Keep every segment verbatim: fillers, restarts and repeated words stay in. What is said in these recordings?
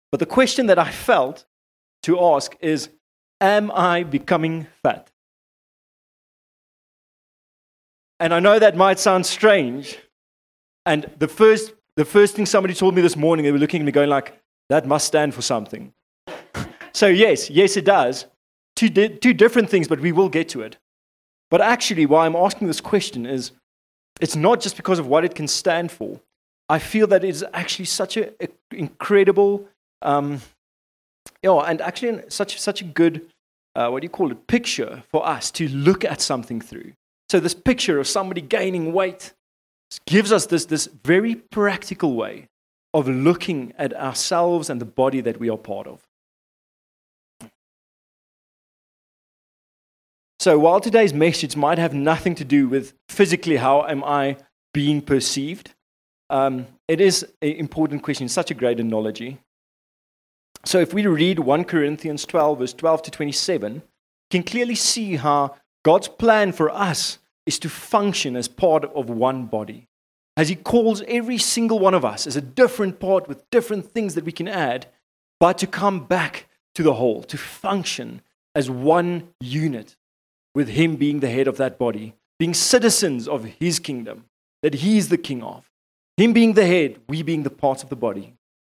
But the question that I felt to ask is, am I becoming fat? And I know that might sound strange. And the first, the first thing somebody told me this morning, they were looking at me going like, that must stand for something. So yes, yes it does. Two, di- two different things, but we will get to it. But actually, why I'm asking this question is, it's not just because of what it can stand for. I feel that it is actually such an incredible, um, yeah, and actually such such a good, uh, what do you call it, picture for us to look at something through. So this picture of somebody gaining weight gives us this, this very practical way of looking at ourselves and the body that we are part of. So while today's message might have nothing to do with physically how am I being perceived, um, it is an important question, such a great analogy. So if we read First Corinthians twelve, verse twelve to twenty-seven, you can clearly see how God's plan for us is to function as part of one body. As He calls every single one of us as a different part with different things that we can add, but to come back to the whole, to function as one unit, with Him being the head of that body, being citizens of His kingdom, that He is the king of. Him being the head, we being the parts of the body.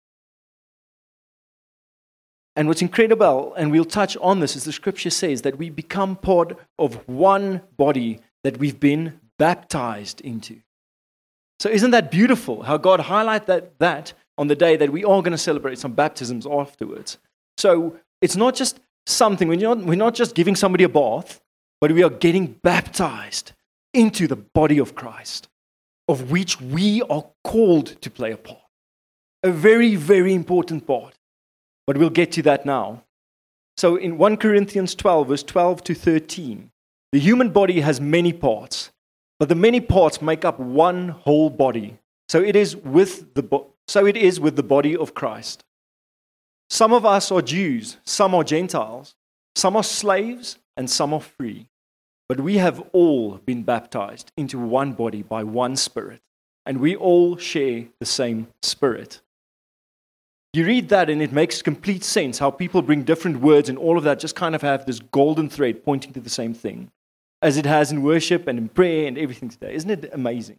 And what's incredible, and we'll touch on this, as the scripture says, that we become part of one body that we've been baptized into. So isn't that beautiful, how God highlighted that, that on the day that we are going to celebrate some baptisms afterwards. So it's not just something, we're not, we're not just giving somebody a bath, but we are getting baptized into the body of Christ, of which we are called to play a part. A very, very important part. But we'll get to that now. So in First Corinthians twelve, verse twelve to thirteen, the human body has many parts, but the many parts make up one whole body. So it is with the bo- so it is with the body of Christ. Some of us are Jews, some are Gentiles, some are slaves, and some are free. But we have all been baptized into one body by one Spirit, and we all share the same Spirit. You read that and it makes complete sense how people bring different words and all of that just kind of have this golden thread pointing to the same thing, as it has in worship and in prayer and everything today. Isn't it amazing?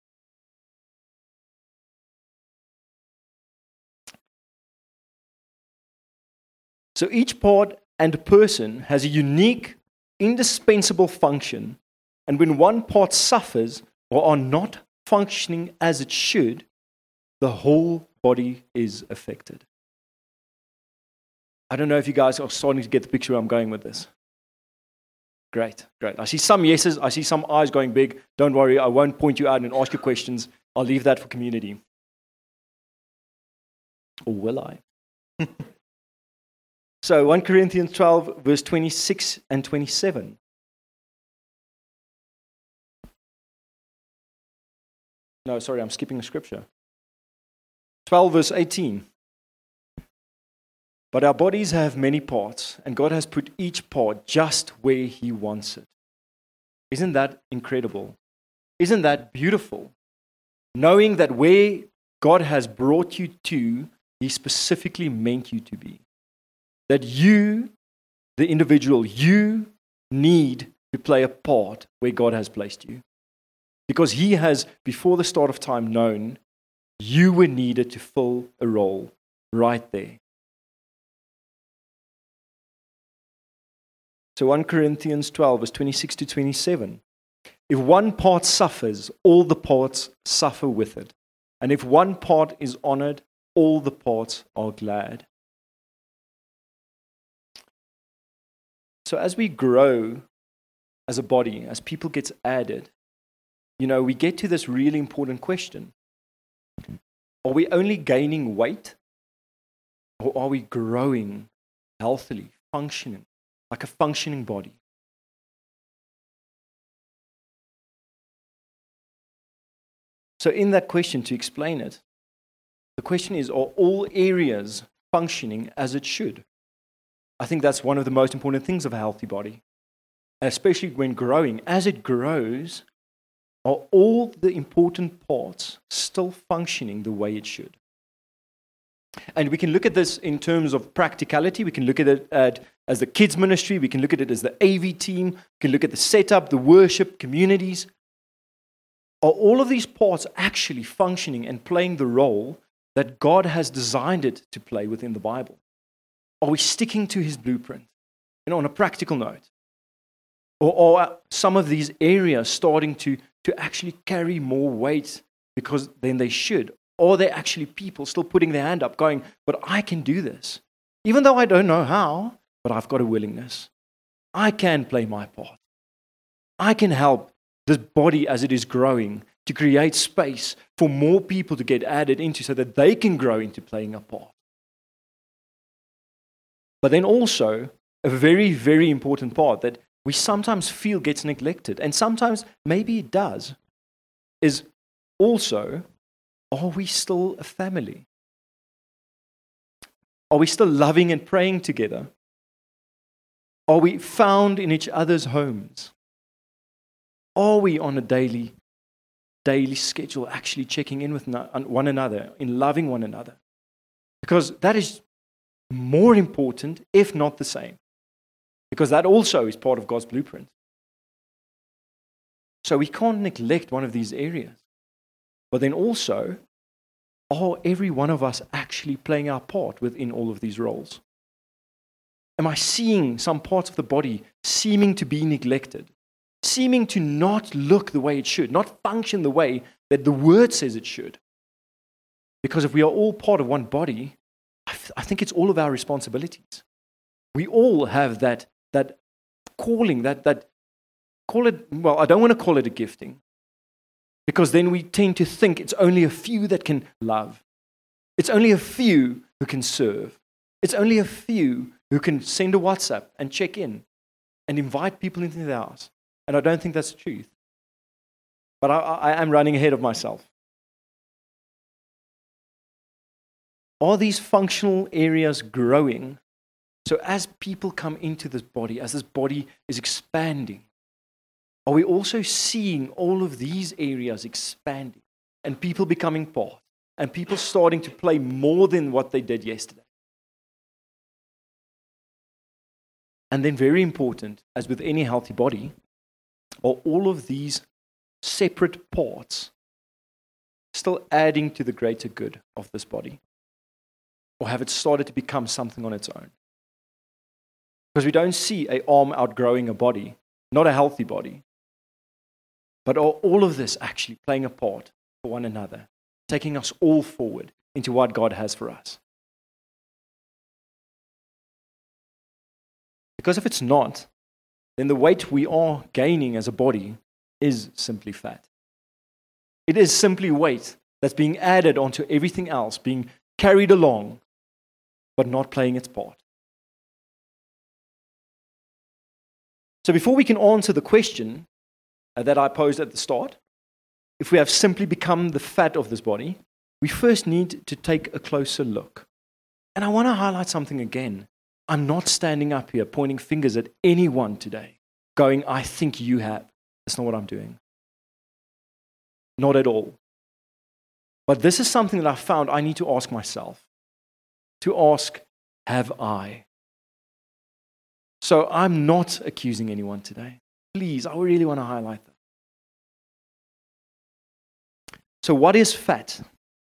So each part and person has a unique, indispensable function, and when one part suffers or are not functioning as it should, the whole body is affected. I don't know if you guys are starting to get the picture where I'm going with this. Great, great. I see some yeses, I see some eyes going big. Don't worry, I won't point you out and ask you questions. I'll leave that for community. Or will I? So, First Corinthians twelve, verse twenty-six and twenty-seven. No, sorry, I'm skipping the scripture. twelve, verse eighteen. But our bodies have many parts, and God has put each part just where He wants it. Isn't that incredible? Isn't that beautiful? Knowing that where God has brought you to, He specifically meant you to be. That you, the individual, you need to play a part where God has placed you. Because He has, before the start of time, known you were needed to fill a role right there. So First Corinthians twelve, verse twenty-six to twenty-seven. If one part suffers, all the parts suffer with it. And if one part is honored, all the parts are glad. So as we grow as a body, as people get added, you know, we get to this really important question. Are we only gaining weight? Or are we growing healthily, functioning, like a functioning body? So in that question, to explain it, the question is, are all areas functioning as it should? I think that's one of the most important things of a healthy body, especially when growing. As it grows, are all the important parts still functioning the way it should? And we can look at this in terms of practicality. We can look at it at, as the kids ministry. We can look at it as the A V team. We can look at the setup, the worship, communities. Are all of these parts actually functioning and playing the role that God has designed it to play within the Bible? Are we sticking to his blueprint? You know, on a practical note. Or are some of these areas starting to, to actually carry more weight because than they should? Or are there actually people still putting their hand up going, but I can do this. Even though I don't know how, but I've got a willingness. I can play my part. I can help this body as it is growing to create space for more people to get added into so that they can grow into playing a part. But then also, a very, very important part that we sometimes feel gets neglected, and sometimes maybe it does, is also, are we still a family? Are we still loving and praying together? Are we found in each other's homes? Are we on a daily, daily schedule actually checking in with one another, in loving one another? Because that is more important, if not the same. Because that also is part of God's blueprint. So we can't neglect one of these areas. But then also, are every one of us actually playing our part within all of these roles? Am I seeing some parts of the body seeming to be neglected? Seeming to not look the way it should, not function the way that the Word says it should? Because if we are all part of one body, I, th- I think it's all of our responsibilities. We all have that, that calling, that, that, call it, well, I don't want to call it a gifting, because then we tend to think it's only a few that can love. It's only a few who can serve. It's only a few who can send a WhatsApp and check in and invite people into their house. And I don't think that's the truth. But I, I am running ahead of myself. Are these functional areas growing? So as people come into this body, as this body is expanding, are we also seeing all of these areas expanding and people becoming part and people starting to play more than what they did yesterday? And then very important, as with any healthy body, are all of these separate parts still adding to the greater good of this body? Or have it started to become something on its own? Because we don't see an arm outgrowing a body, not a healthy body. But are all of this actually playing a part for one another, taking us all forward into what God has for us? Because if it's not, then the weight we are gaining as a body is simply fat. It is simply weight that's being added onto everything else, being carried along, but not playing its part. So before we can answer the question that I posed at the start, if we have simply become the fat of this body, we first need to take a closer look. And I want to highlight something again. I'm not standing up here pointing fingers at anyone today, going, I think you have. That's not what I'm doing. Not at all. But this is something that I found I need to ask myself. To ask, have I? So I'm not accusing anyone today. Please, I really want to highlight that. So what is fat?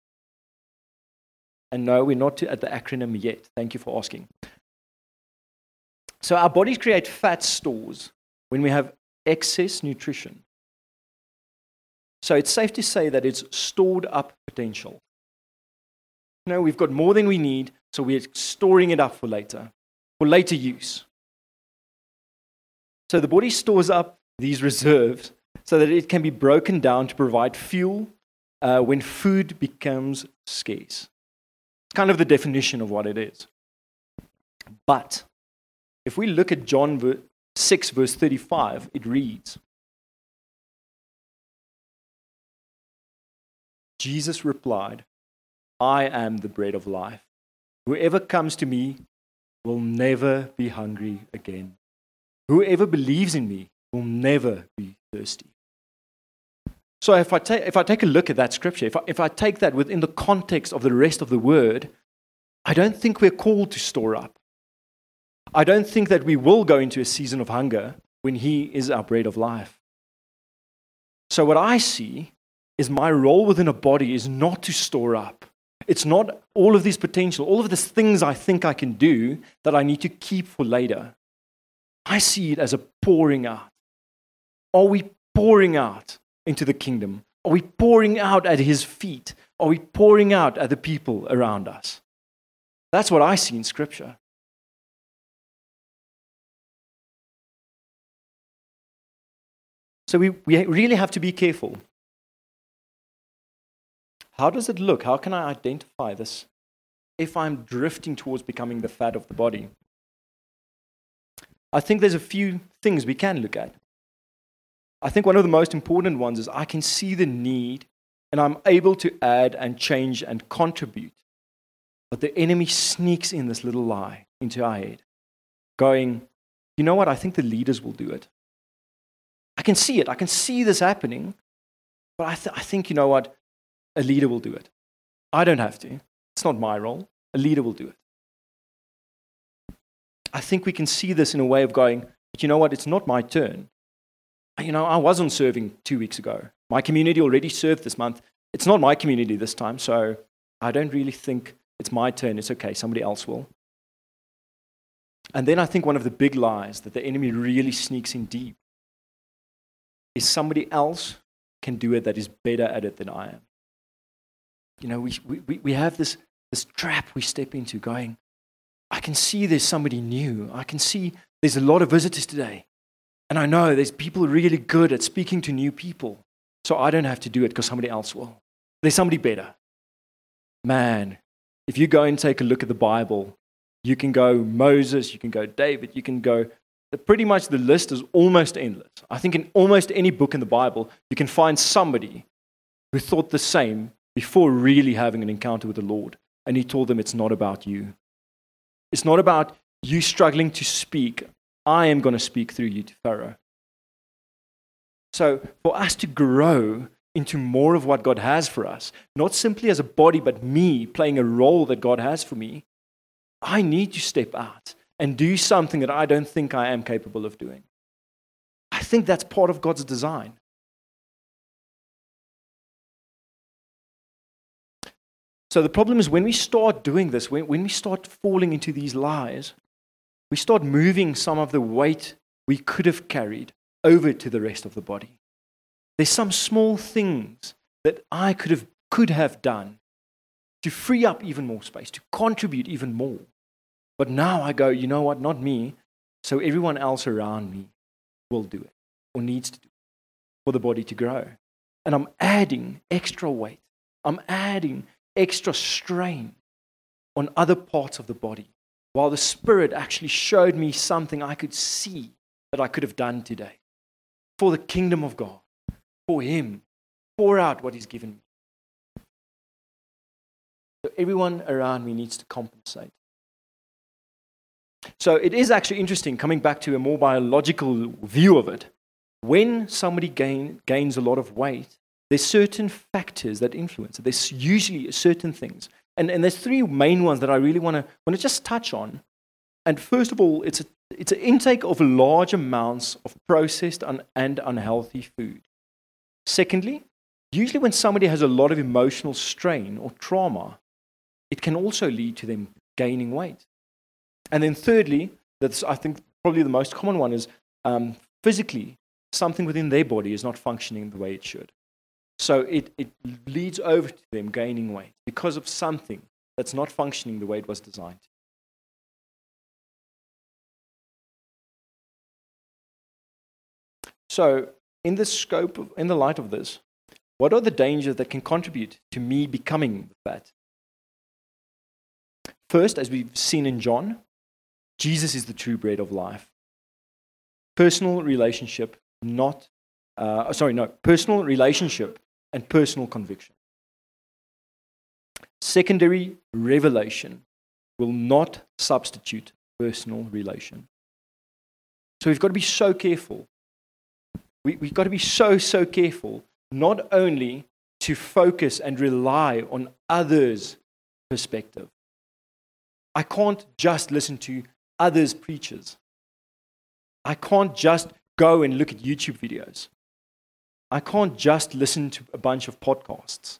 And no, we're not at the acronym yet. Thank you for asking. So our bodies create fat stores when we have excess nutrition. So it's safe to say that it's stored up potential. You know, we've got more than we need, so we're storing it up for later, for later use. So the body stores up these reserves so that it can be broken down to provide fuel uh, when food becomes scarce. It's kind of the definition of what it is. But if we look at John six, verse thirty-five, it reads, Jesus replied, I am the bread of life. Whoever comes to me will never be hungry again. Whoever believes in me will never be thirsty. So if I, ta- if I take a look at that scripture, if I, if I take that within the context of the rest of the word, I don't think we're called to store up. I don't think that we will go into a season of hunger when He is our bread of life. So what I see is my role within a body is not to store up. It's not all of this potential, all of these things I think I can do that I need to keep for later. I see it as a pouring out. Are we pouring out into the kingdom? Are we pouring out at His feet? Are we pouring out at the people around us? That's what I see in Scripture. So we, we really have to be careful. How does it look? How can I identify this if I'm drifting towards becoming the fat of the body? I think there's a few things we can look at. I think one of the most important ones is I can see the need and I'm able to add and change and contribute. But the enemy sneaks in this little lie into our head, going, you know what, I think the leaders will do it. I can see it. I can see this happening. But I, th- I think, you know what, a leader will do it. I don't have to. It's not my role. A leader will do it. I think we can see this in a way of going, but you know what, it's not my turn. You know, I wasn't serving two weeks ago. My community already served this month. It's not my community this time, so I don't really think it's my turn. It's okay, somebody else will. And then I think one of the big lies that the enemy really sneaks in deep is somebody else can do it that is better at it than I am. You know, we we we have this, this trap we step into going, I can see there's somebody new. I can see there's a lot of visitors today. And I know there's people really good at speaking to new people. So I don't have to do it because somebody else will. There's somebody better. Man, if you go and take a look at the Bible, you can go Moses, you can go David, you can go, pretty much the list is almost endless. I think in almost any book in the Bible, you can find somebody who thought the same before really having an encounter with the Lord. And He told them it's not about you. It's not about you struggling to speak. I am going to speak through you to Pharaoh. So for us to grow into more of what God has for us, not simply as a body, but me playing a role that God has for me, I need to step out and do something that I don't think I am capable of doing. I think that's part of God's design. So the problem is when we start doing this, when, when we start falling into these lies, we start moving some of the weight we could have carried over to the rest of the body. There's some small things that I could have could have done to free up even more space, to contribute even more. But now I go, you know what, not me, so everyone else around me will do it, or needs to do it, for the body to grow. And I'm adding extra weight. I'm adding extra strain on other parts of the body, while the Spirit actually showed me something I could see that I could have done today for the kingdom of God, for Him, pour out what He's given me. So everyone around me needs to compensate. So it is actually interesting, coming back to a more biological view of it. When somebody gain, gains a lot of weight, there's certain factors that influence it. There's usually certain things. And, and there's three main ones that I really want to want to just touch on. And first of all, it's a, it's an intake of large amounts of processed un, and unhealthy food. Secondly, usually when somebody has a lot of emotional strain or trauma, it can also lead to them gaining weight. And then thirdly, that's I think probably the most common one is um, physically, something within their body is not functioning the way it should. So it, it leads over to them gaining weight because of something that's not functioning the way it was designed. So in the scope, of, in the light of this, what are the dangers that can contribute to me becoming fat? First, as we've seen in John, Jesus is the true bread of life. Personal relationship, not, uh, sorry, no, personal relationship and personal conviction. Secondary revelation will not substitute personal relation. So we've got to be so careful. We, we've got to be so, so careful, not only to focus and rely on others' perspective, I can't just listen to others' preachers. I can't just go and look at YouTube videos. I can't just listen to a bunch of podcasts.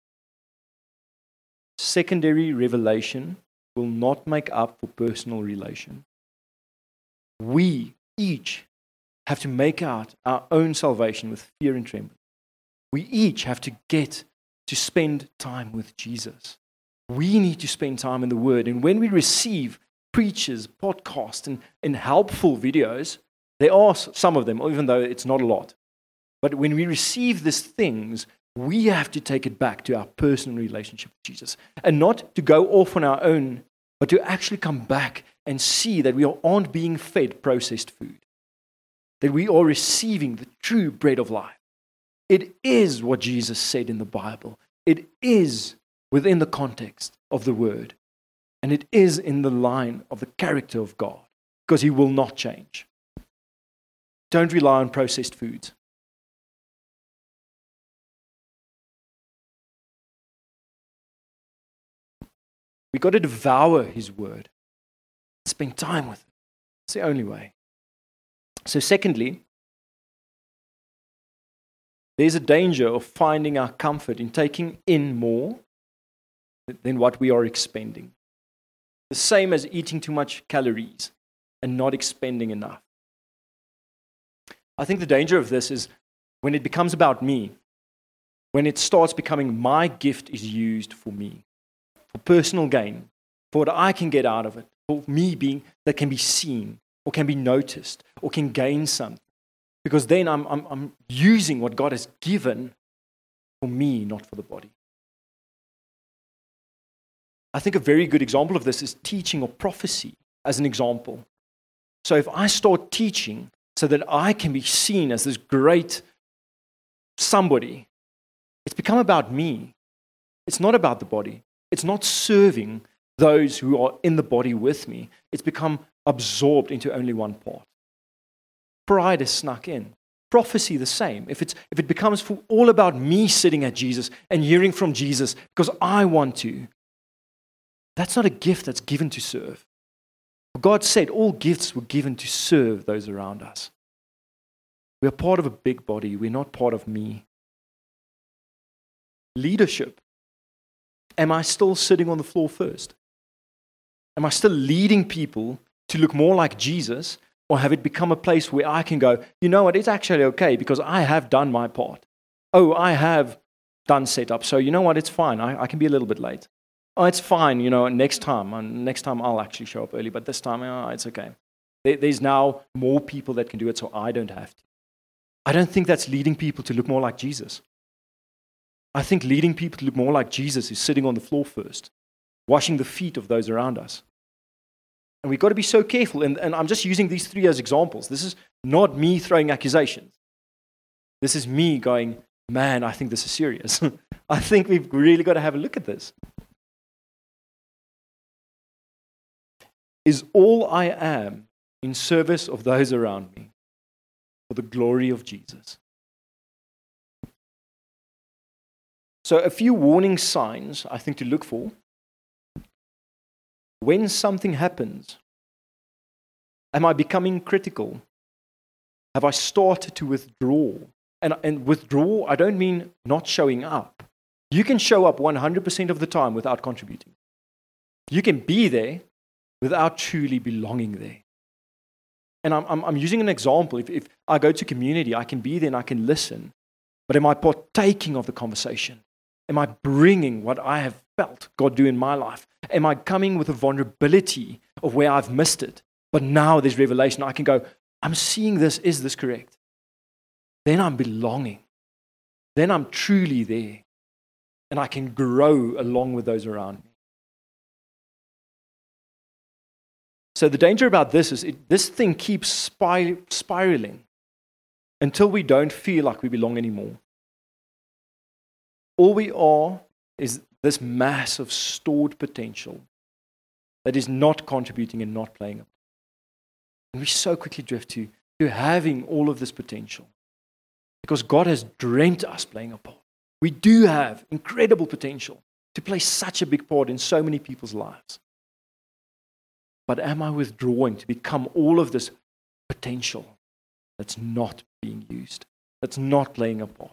Secondary revelation will not make up for personal relation. We each have to make out our own salvation with fear and trembling. We each have to get to spend time with Jesus. We need to spend time in the Word. And when we receive preachers, podcasts, and, and helpful videos, there are some of them, even though it's not a lot. But when we receive these things, we have to take it back to our personal relationship with Jesus. And not to go off on our own, but to actually come back and see that we aren't being fed processed food. That we are receiving the true bread of life. It is what Jesus said in the Bible. It is within the context of the Word. And it is in the line of the character of God. Because He will not change. Don't rely on processed foods. We've got to devour His Word. Spend time with it. It's the only way. So secondly, there's a danger of finding our comfort in taking in more than what we are expending. The same as eating too much calories and not expending enough. I think the danger of this is when it becomes about me, when it starts becoming my gift is used for me, for personal gain, for what I can get out of it, for me being that can be seen or can be noticed or can gain something. Because then I'm, I'm, I'm using what God has given for me, not for the body. I think a very good example of this is teaching or prophecy as an example. So if I start teaching so that I can be seen as this great somebody, it's become about me. It's not about the body. It's not serving those who are in the body with me. It's become absorbed into only one part. Pride is snuck in. Prophecy the same. If it's if it becomes for all about me sitting at Jesus and hearing from Jesus because I want to, that's not a gift that's given to serve. God said all gifts were given to serve those around us. We are part of a big body. We're not part of me. Leadership. Am I still sitting on the floor first? Am I still leading people to look more like Jesus? Or have it become a place where I can go, you know what, it's actually okay because I have done my part. Oh, I have done setup, so you know what, it's fine. I, I can be a little bit late. Oh, it's fine, you know, next time. And next time I'll actually show up early, but this time, oh, it's okay. There, there's now more people that can do it, so I don't have to. I don't think that's leading people to look more like Jesus. I think leading people to look more like Jesus is sitting on the floor first, washing the feet of those around us. And we've got to be so careful. And, and I'm just using these three as examples. This is not me throwing accusations. This is me going, man, I think this is serious. I think we've really got to have a look at this. Is all I am in service of those around me for the glory of Jesus? So a few warning signs, I think, to look for. When something happens, am I becoming critical? Have I started to withdraw? And, and withdraw, I don't mean not showing up. You can show up one hundred percent of the time without contributing. You can be there without truly belonging there. And I'm, I'm, I'm using an example. If, if I go to community, I can be there and I can listen. But am I partaking of the conversation? Am I bringing what I have felt God do in my life? Am I coming with a vulnerability of where I've missed it? But now there's revelation. I can go, I'm seeing this. Is this correct? Then I'm belonging. Then I'm truly there. And I can grow along with those around me. So the danger about this is it, this thing keeps spir- spiraling until we don't feel like we belong anymore. All we are is this mass of stored potential that is not contributing and not playing a part. And we so quickly drift to, to having all of this potential because God has dreamt us playing a part. We do have incredible potential to play such a big part in so many people's lives. but am I withdrawing to become all of this potential that's not being used, that's not playing a part?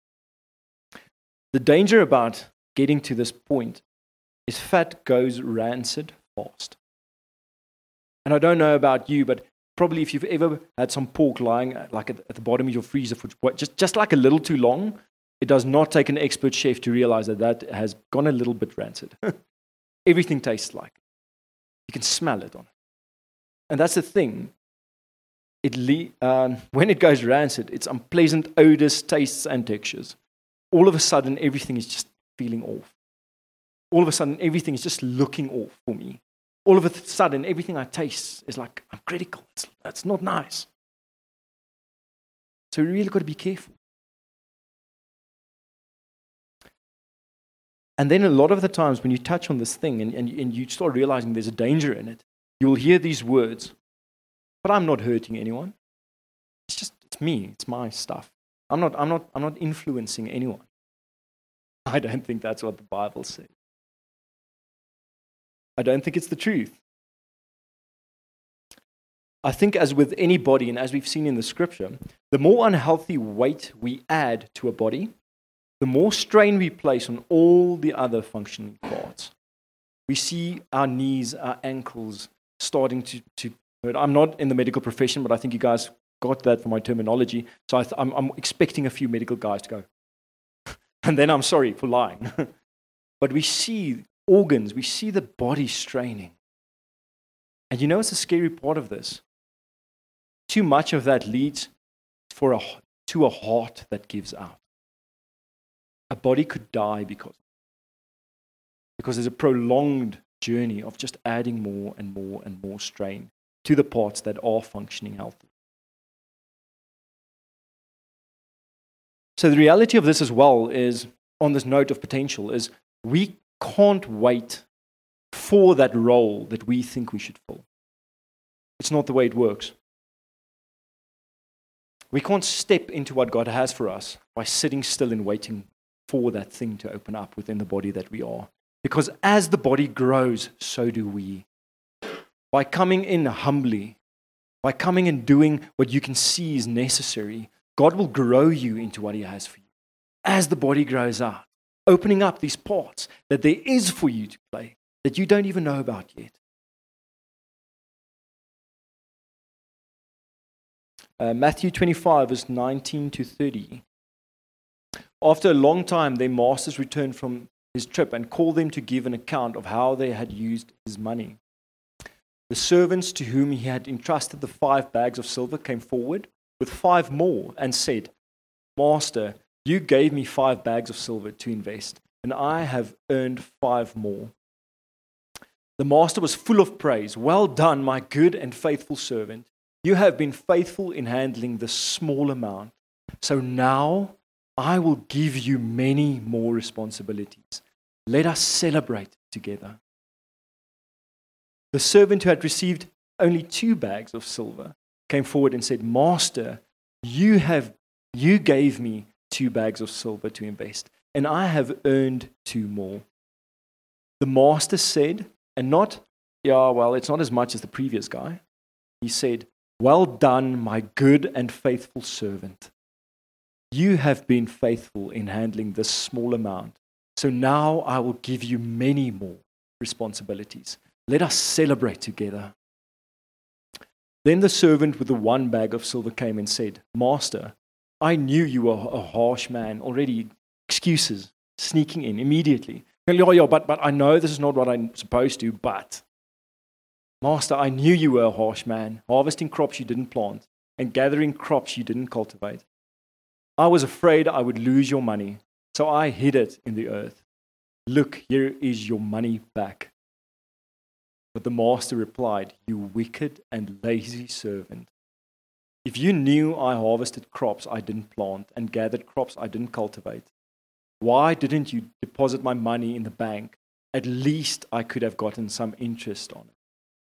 The danger about getting to this point is fat goes rancid fast. And I don't know about you, but probably if you've ever had some pork lying like at, at the bottom of your freezer for what, just, just like a little too long, it does not take an expert chef to realize that that has gone a little bit rancid. Everything tastes like it. You can smell it on it. And that's the thing. It le- um, when it goes rancid, it's unpleasant odors, tastes, and textures. All of a sudden, everything is just feeling off. All of a sudden, everything is just looking off for me. All of a sudden, everything I taste is like, I'm critical. It's, that's not nice. So we really got to be careful. And then a lot of the times when you touch on this thing and, and, and you start realizing there's a danger in it, you'll hear these words, but I'm not hurting anyone. It's just, it's me. It's my stuff. I'm not, I'm not, I'm not influencing anyone. I don't think that's what the Bible says. I don't think it's the truth. I think as with any body, and as we've seen in the scripture, the more unhealthy weight we add to a body, the more strain we place on all the other functioning parts. We see our knees, our ankles starting to, to hurt. I'm not in the medical profession, but I think you guys got that from my terminology. So I th- I'm, I'm expecting a few medical guys to go, and then I'm sorry for lying. But we see organs, we see the body straining. And you know what's the scary part of this? Too much of that leads for a, to a heart that gives out. A body could die because, because there's a prolonged journey of just adding more and more and more strain to the parts that are functioning healthy. So the reality of this as well is, on this note of potential, is we can't wait for that role that we think we should fill. It's not the way it works. We can't step into what God has for us by sitting still and waiting for that thing to open up within the body that we are. Because as the body grows, so do we. By coming in humbly, by coming and doing what you can see is necessary, God will grow you into what He has for you. As the body grows up, opening up these parts that there is for you to play, that you don't even know about yet. Uh, Matthew twenty-five, verse nineteen to thirty. After a long time, their masters returned from his trip and called them to give an account of how they had used his money. The servants to whom he had entrusted the five bags of silver came forward with five more and said, Master, you gave me five bags of silver to invest, and I have earned five more. The master was full of praise. Well done, my good and faithful servant. You have been faithful in handling this small amount. So now I will give you many more responsibilities. Let us celebrate together. The servant who had received only two bags of silver came forward and said, Master, you have you gave me two bags of silver to invest, and I have earned two more. The master said, and not, yeah, well, it's not as much as the previous guy. He said, well done, my good and faithful servant. You have been faithful in handling this small amount, so now I will give you many more responsibilities. Let us celebrate together. Then the servant with the one bag of silver came and said, Master, I knew you were a harsh man. Already excuses sneaking in immediately. Yeah, yeah, but, but I know this is not what I'm supposed to, but Master, I knew you were a harsh man, harvesting crops you didn't plant and gathering crops you didn't cultivate. I was afraid I would lose your money, so I hid it in the earth. Look, here is your money back. But the master replied, you wicked and lazy servant. If you knew I harvested crops I didn't plant and gathered crops I didn't cultivate, why didn't you deposit my money in the bank? At least I could have gotten some interest on it.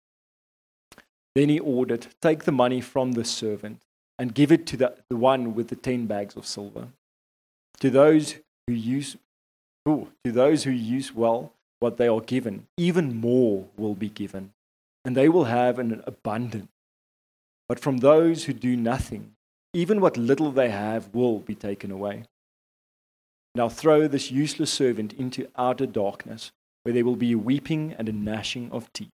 Then he ordered, take the money from the servant and give it to the, the one with the ten bags of silver. To those who use, ooh, to those who use well what they are given, even more will be given. and they will have an abundance. But from those who do nothing, even what little they have will be taken away. Now throw this useless servant into outer darkness, where there will be a weeping and a gnashing of teeth.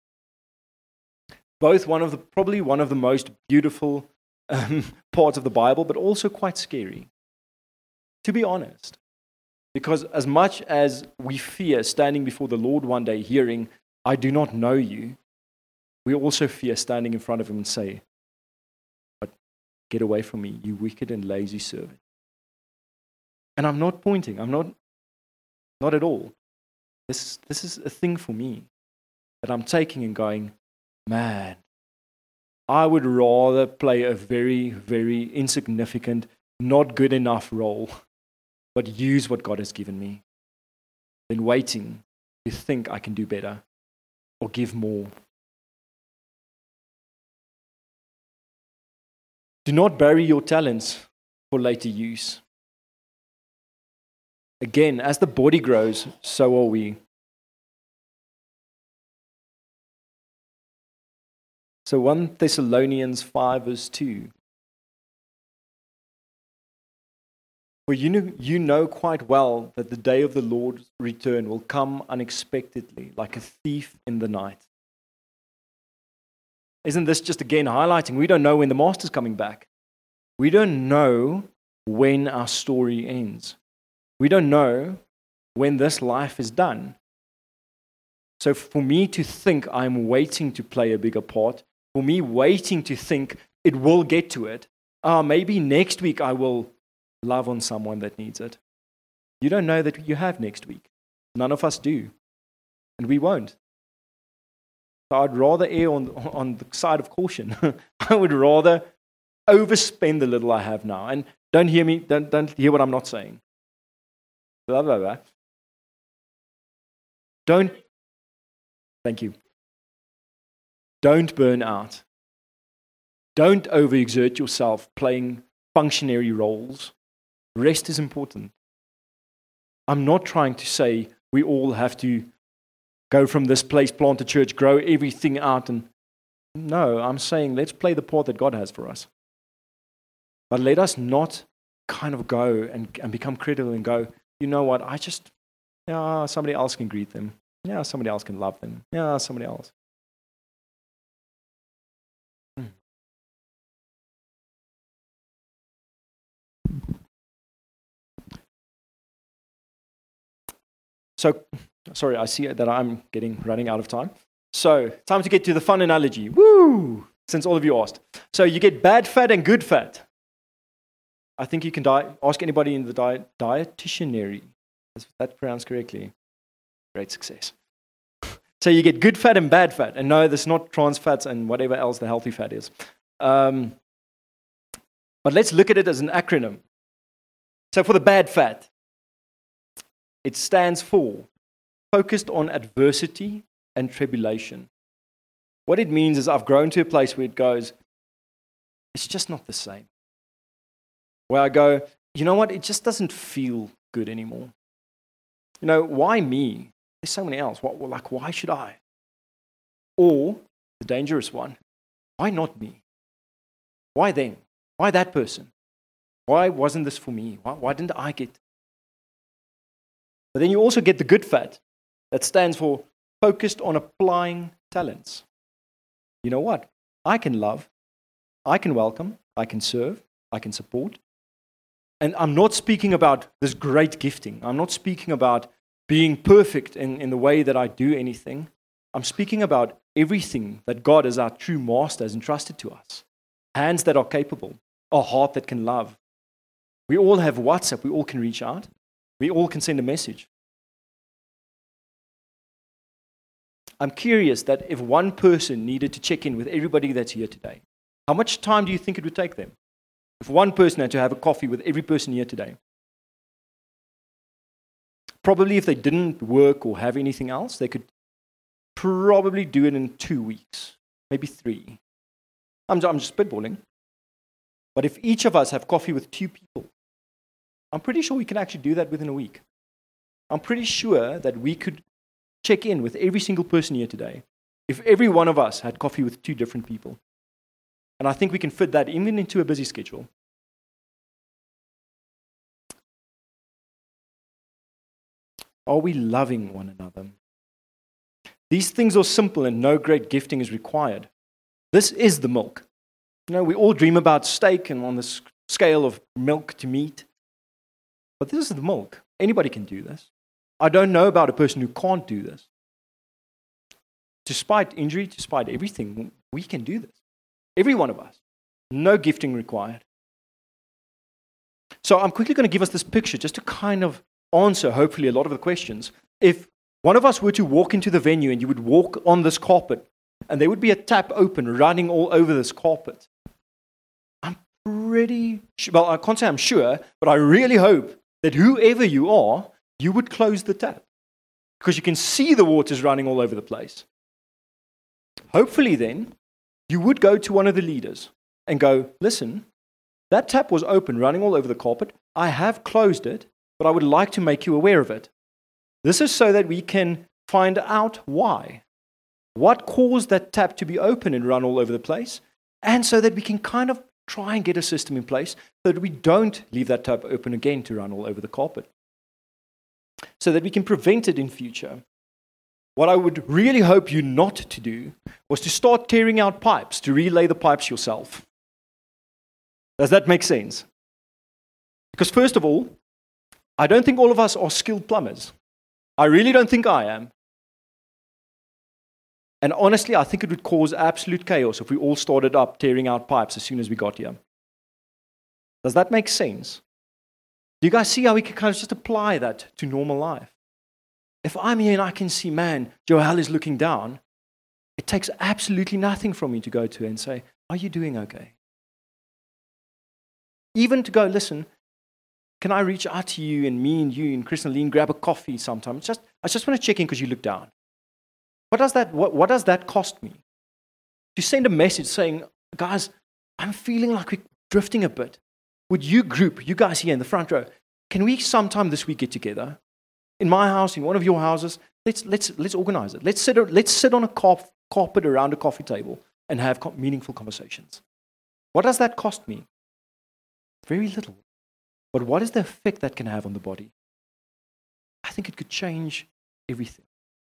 Both one of the, probably one of the most beautiful um, parts of the Bible, but also quite scary, to be honest. Because as much as we fear standing before the Lord one day hearing, I do not know you, we also fear standing in front of him and say, but get away from me, you wicked and lazy servant. And I'm not pointing, I'm not, not at all. This, this is a thing for me that I'm taking and going, man, I would rather play a very, very insignificant, not good enough role, but use what God has given me, than waiting to think I can do better or give more. Do not bury your talents for later use. Again, as the body grows, so are we. So First Thessalonians five verse two. For you know, you know quite well that the day of the Lord's return will come unexpectedly, like a thief in the night. Isn't this just again highlighting we don't know when the Master's coming back? We don't know when our story ends. We don't know when this life is done. So for me to think I'm waiting to play a bigger part, for me waiting to think it will get to it, ah, maybe next week I will love on someone that needs it. You don't know that you have next week. None of us do. And we won't. So I'd rather err on, on the side of caution. I would rather overspend the little I have now. And don't hear me, don't, don't hear what I'm not saying. Blah, blah, blah. Don't, thank you. Don't burn out. Don't overexert yourself playing functionary roles. Rest is important. I'm not trying to say we all have to go from this place, plant a church, grow everything out. And no, I'm saying let's play the part that God has for us. But let us not kind of go and, and become critical and go, you know what, I just, yeah, somebody else can greet them. Yeah, somebody else can love them. Yeah, somebody else. Hmm. So, sorry, I see that I'm getting running out of time. So, time to get to the fun analogy. Woo! Since all of you asked. So, you get bad fat and good fat. I think you can di- ask anybody in the di- dietitianary. Is that pronounced correctly? Great success. So, you get good fat and bad fat. And no, there's not trans fats and whatever else the healthy fat is. Um, but let's look at it as an acronym. So, for the bad fat, it stands for focused on adversity and tribulation. What it means is I've grown to a place where it goes, it's just not the same. Where I go, you know what, it just doesn't feel good anymore. You know, why me? There's so many else. What, like, why should I? Or, the dangerous one, why not me? Why them? Why that person? Why wasn't this for me? Why, why didn't I get? But then you also get the good fat that stands for focused on applying talents. You know what? I can love, I can welcome, I can serve, I can support. And I'm not speaking about this great gifting. I'm not speaking about being perfect in, in the way that I do anything. I'm speaking about everything that God as our true master has entrusted to us. Hands that are capable, a heart that can love. We all have WhatsApp, we all can reach out. We all can send a message. I'm curious that if one person needed to check in with everybody that's here today, how much time do you think it would take them? If one person had to have a coffee with every person here today. Probably if they didn't work or have anything else, they could probably do it in two weeks, maybe three. I'm, I'm just spitballing. But if each of us have coffee with two people, I'm pretty sure we can actually do that within a week. I'm pretty sure that we could check in with every single person here today. if every one of us had coffee with two different people. And I think we can fit that even into a busy schedule. Are we loving one another? These things are simple and no great gifting is required. This is the milk. You know, we all dream about steak and on this scale of milk to meat. But this is the milk. Anybody can do this. I don't know about a person who can't do this. Despite injury, despite everything, we can do this. Every one of us. No gifting required. So I'm quickly going to give us this picture just to kind of answer, hopefully, a lot of the questions. If one of us were to walk into the venue and you would walk on this carpet and there would be a tap open running all over this carpet, I'm pretty sure, well, I can't say I'm sure, but I really hope that whoever you are, you would close the tap because you can see the waters running all over the place. Hopefully then, you would go to one of the leaders and go, listen, that tap was open running all over the carpet. I have closed it, but I would like to make you aware of it. This is so that we can find out why. What caused that tap to be open and run all over the place? And so that we can kind of try and get a system in place so that we don't leave that tap open again to run all over the carpet. So that we can prevent it in future. What I would really hope you not to do was to start tearing out pipes, to relay the pipes yourself. Does that make sense? Because first of all, I don't think all of us are skilled plumbers. I really don't think I am. And honestly, I think it would cause absolute chaos if we all started up tearing out pipes as soon as we got here. Does that make sense? Do you guys see how we can kind of just apply that to normal life? If I'm here and I can see, man, Joel is looking down, it takes absolutely nothing from me to go to her and say, are you doing okay? Even to go, listen, can I reach out to you and me and you and Chris and Lean grab a coffee sometime? It's just, I just want to check in because you look down. What does that, what, what does that cost me? To send a message saying, guys, I'm feeling like we're drifting a bit. Would you group, you guys here in the front row, can we sometime this week get together? In my house, in one of your houses, let's, let's, let's organize it. Let's sit, let's sit on a carp, carpet around a coffee table and have co- meaningful conversations. What does that cost me? Very little. But what is the effect that can have on the body? I think it could change everything.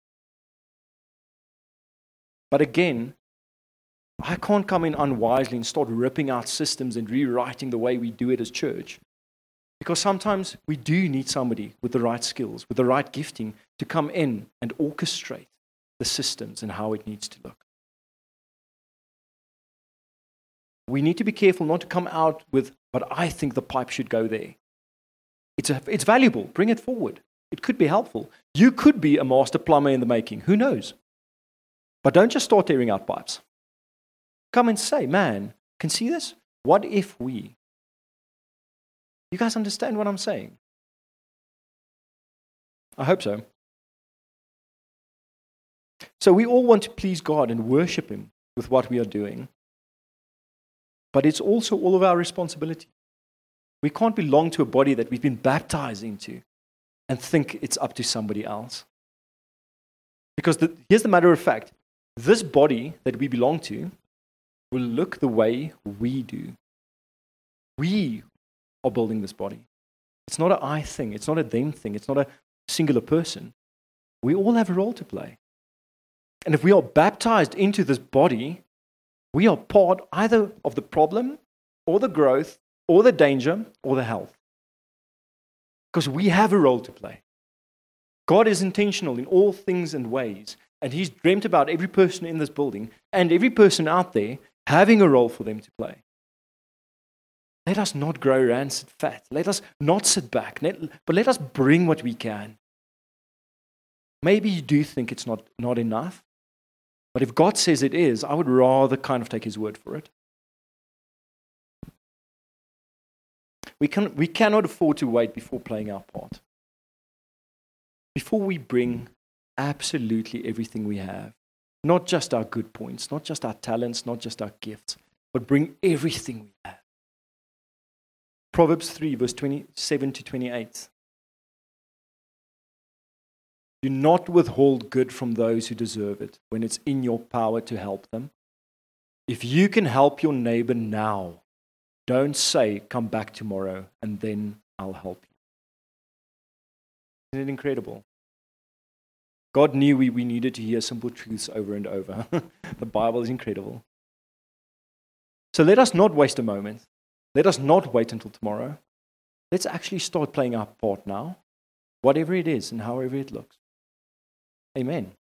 But again, I can't come in unwisely and start ripping out systems and rewriting the way we do it as church. Because sometimes we do need somebody with the right skills, with the right gifting to come in and orchestrate the systems and how it needs to look. We need to be careful not to come out with, but I think the pipe should go there. It's, a, it's valuable. Bring it forward. It could be helpful. You could be a master plumber in the making. Who knows? But don't just start tearing out pipes. Come and say, man, can see this? What if we? You guys understand what I'm saying? I hope so. So we all want to please God and worship Him with what we are doing. But it's also all of our responsibility. We can't belong to a body that we've been baptized into and think it's up to somebody else. Because the, here's the matter of fact. This body that we belong to will look the way we do. We are building this body. It's not an I thing. It's not a them thing. It's not a singular person. We all have a role to play. And if we are baptized into this body, we are part either of the problem or the growth or the danger or the health. Because we have a role to play. God is intentional in all things and ways. And He's dreamt about every person in this building and every person out there having a role for them to play. Let us not grow rancid fat. Let us not sit back, but let us bring what we can. Maybe you do think it's not, not enough, but if God says it is, I would rather kind of take His word for it. We, can, we cannot afford to wait before playing our part. Before we bring absolutely everything we have, not just our good points, not just our talents, not just our gifts, but bring everything we have. Proverbs three, verse twenty-seven to twenty-eight. Do not withhold good from those who deserve it when it's in your power to help them. If you can help your neighbor now, don't say, come back tomorrow and then I'll help you. Isn't it incredible? God knew we, we needed to hear simple truths over and over. The Bible is incredible. So let us not waste a moment. Let us not wait until tomorrow. Let's actually start playing our part now, whatever it is and however it looks. Amen.